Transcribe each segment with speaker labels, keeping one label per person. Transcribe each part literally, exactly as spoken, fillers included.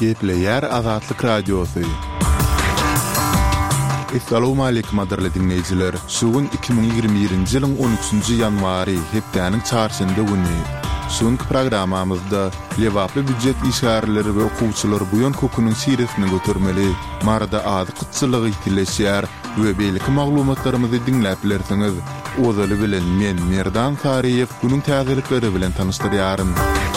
Speaker 1: Gepleyer Azatlyk Radiosu. Assalamu alaykum aderli dinleyijiler. Şugun iki bin ýygrimi birinji ýylyň on üçünji ýanwary hepdeniň çarşamba güni. Şuňky programamyzda lewaply büdjet işgärleri we okuwçylar bu ýön kokunyň siresini götermeli. Marada ady gytçylygy ýitileşýär we beýleki maglumatlarymyzy dinläp bilersiňiz. Ozaly bilen men Merdan Tariýew günüň täzelikleri bilen tanışdyrýarym.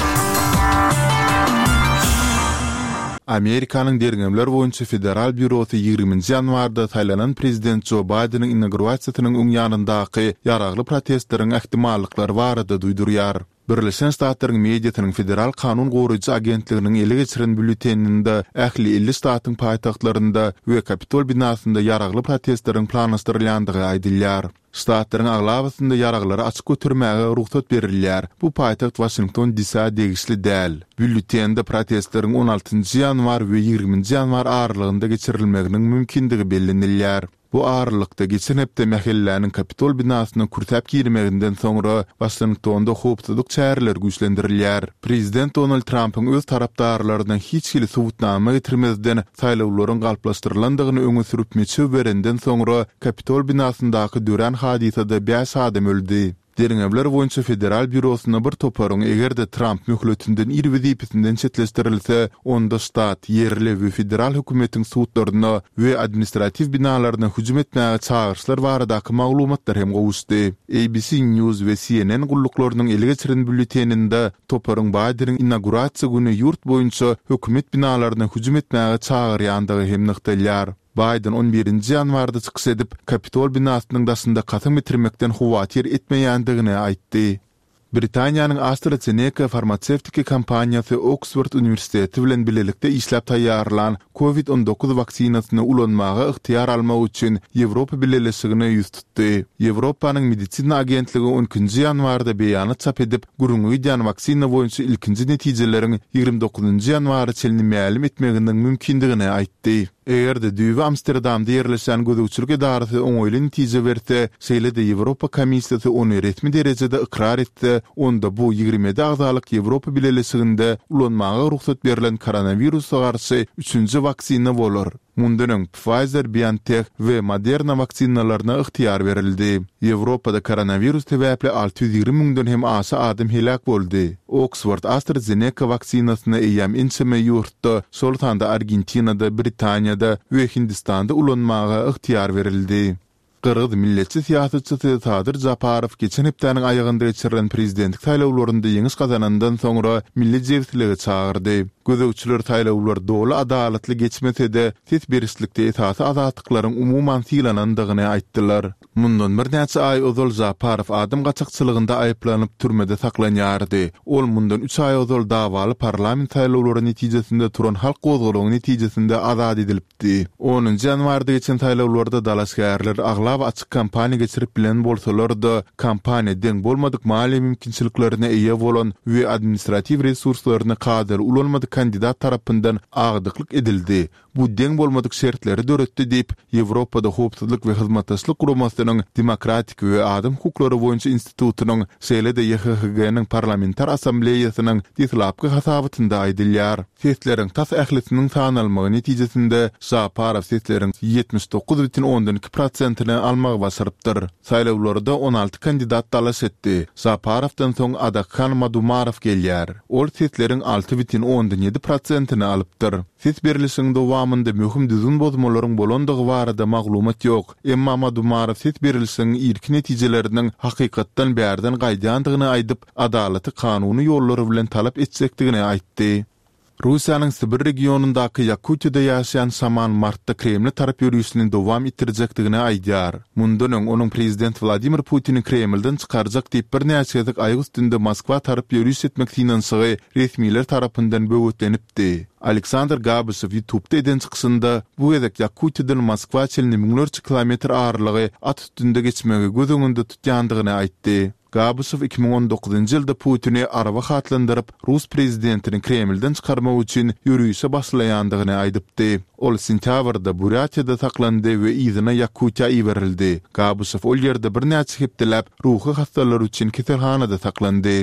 Speaker 1: Amerikanyň dergemler boýunça Federal Bürosy ýygrimiňji ýanwarda taýlanan prezident Joe Bidenin inaugurasiýasynyň öňýanyndaky ýaragly protestleriň ähtimallykları barada duýdurýar. Birleşen Ştatlaryň mediasynyň federal kanun goruýjy agentliginiň ele geçiren bülteninde ähli elli ştatyň paýtaxtlarynda we Kapitol binasynda ýaragly protestleriň planlaşdyrylýandygy aýdylýar. Ştatlaryň aglawasynda ýaraglary açyk götürmäge ruhsat berilýär. Bu paýtaxt Washington D C degişli däl. Bültende protestleriň on altynjy ýanwar we ýygrimiňji ýanwar aralygynda geçirilmeginiň mümkindigi bellenilýär. Bu ağırlıkta geçen hepde mähellläniň Kapitol binasyny kurtap girmeginden soňra Washingtonda howpsuzlyk çäreleri güýçlendirilýär. Prezident Donald Trump'yň öz tarapdarlarynyň hiç hili subutnama getirmezden saýlawlaryň galplaşdyrylandygyny öňe sürüp meçhul berenden soňra Kapitol binasyndaky dören hadisede beş adam öldü. Derňemler boýunça Federal Bürosyna bir toparyň egerde Trump möhletininden iri wezipesinden çetleşdirilse, onda ştat, yerli we federal hökümetiň suwtlaryna we administrativ binalaryna hüjüm etmäge çağırşlar baradaky maglumatlar hem gowuşdy. A B C News we C N N gullyklarynyň ele geçiren bülteninde toparyň Bidenin inaugurasiýa güni ýurt boýunça hökümet binalaryna hüjüm etmäge çağırýandygy hem nykdalýar. Biden on birinji ýanwarda çykyş edip Kapitol binasynyň daşynda katym bitirmekden huwatir etmeýändigini aýtdy. Britaniýanyň AstraZeneca farmasevtiki kompaniýasy Oxford Universiteti bilen bilelikde işläp taýýarlan covid on dokuz vaksinasyny ulanmaga ıhtiýar almak üçin Ýewropa bileşigine ýüz tutdy. Ýewropanyň medisina agentligi on ikinji ýanwarda beýanat çap edip, gurunýan vaksina boýunça ilkinji netijeleriň ýygrimi dokuzunjy ýanwary çelini mälim etmeginiň mümkindigini aýtdy. Egerde düýbi Amsterdamda ýerleşen gözükçülük edarasy oňoýly netije berse, şeýle-de Ýewropa Komissiýasy ony resmi derejede ikrar etdi. Onda bu ýygrimi agzalyk Ýewropa bileşiginde ulanmaga ruhsat berilen koronawirusa garşy üçünji vaksina bolar. Mundan Pfizer, BioNTech we Moderna vaksinalaryna ıhtiýar berildi. Ýewropada koronavirus täbäpli alty ýüz ýigri müňden hem aşy adam helak boldy. Oxford AstraZeneca vaksinasyny eýem inçeme ýurtda, şoltanda Argentinada, Britaniýada we Hindistanda ulanmaga ıhtiýar berildi. Qırğız milletçi siýasatçysy Sadyr Japarow geçen hepdeniň aýagynda geçirilen prezidentlik saýlawlarynda ýeňiş kazanandan soňra milli jewsizligi çağırdy. Gözükçüler saýlawlar doly adalatly geçmese-de tetbirislikde esasy azatlyklaryň umumyň sylanandygyny aýtdylar. Mundan bir näçe aý ozal Japarow adam gaçakçylygynda aýyplanyp türmede saklanýardy. Ol mundan üç aý ozal dawaly parlament saýlawlary netijesinde turan halk gozgalagyny netijesinde azat edilipdi. onunjy ýanwarda geçen saýlawlarda dalaşgärler agla açyk kampaniýa geçirip bilen bolsalar-da, kampaniýa deň bolmadyk mali mümkinçiliklerine eýe bolan we administrativ resurslaryny kadar ulanmadyk kandidat tarapyndan agdyklyk edildi. Bu deň bolmadyk şertleri döretdi diýip Ýewropada howpsuzlyk we hyzmatdaşlyk guramasynyň demokratik we adam hukuklary boýunça institutynyň şeýle-de Y H G G-nyň parlamentar assambleýasynyň ditlapky hasabynda aýdylýar. Sesleriň tas ählisiniň tanalmagy netijesinde Japarow sesleriň ýetmiş dokuz бүтүн ondan iki prosentyny almagy başarypdyr. Saýlawlarda on alty kandidat dalaş etdi. Japarowdan soň Adakhan Madumarov gelýär. Ol sesleriň alty бүтүn ondan ýedi prosentyny alypdyr. Ses berilişiň dowamında möhüm düzgün bozmalaryň bolandygy barada maglumat ýok. Emma Madumarov ses berilişiň ilk netijelerining hakykatdan bärden gaýdandygyny aýdyp, adalaty kanuny ýollary bilen talap etsekdigini aýtdy. Rusiýanyň Sibir regionundaky Yakutiýada ýaşaýan Saman martda Kreml tarap ýürüýüşini dowam etdirjekdigini aýdýar. Mundan öň onuň prezident Vladimir Putini Kremlden çykarjak diýip bir näçe ýyl aýy üstünde Moskwa tarap ýürüýüş etmek tinansygy resmiler tarapyndan böwetlenipdi. Aleksandr Gabysov YouTube'da eden çykyşynda bu ýerek Yakutiýadan Moskwa çelini miňlerçe kilometr arlygy at üstünde geçmegi göz öňünde tutýandygyny aýtdy. Gabysov iki bin on dokuzunjy ýylda Putini araba hatlandyryp Rus prezidentini Kremlden çykarmak üçin ýürüýüşe başlaýandygyny aýdypdy. Ol sentýabrda Buryatyada saklandy we ýyzyna Yakutiýa iberildi. Gabysov ol ýerde bir näçe hepdelap ruhy hastalar üçin keselhanada saklandy.